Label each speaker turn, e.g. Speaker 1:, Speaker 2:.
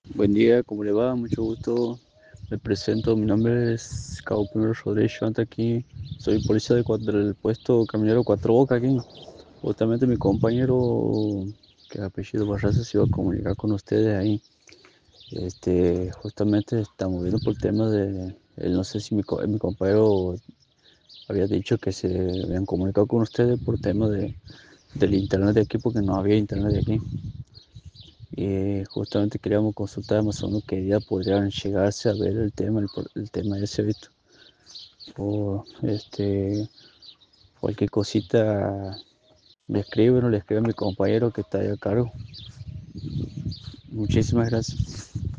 Speaker 1: Buen día, ¿cómo le va? Mucho gusto. Me presento, mi nombre es Cabo Primero Rodríguez Chanta aquí. Soy policía del puesto Caminero Cuatro Boca aquí. Justamente mi compañero, que es apellido Barraza, se iba a comunicar con ustedes ahí. Justamente estamos viendo por el tema de, no sé si mi compañero había dicho que se habían comunicado con ustedes por tema del internet de aquí, porque no había internet de aquí. Y justamente queríamos consultar más o menos qué día podrían llegarse a ver el tema ese, ¿visto? O cualquier cosita le escribe a mi compañero que está ahí a cargo. Muchísimas gracias.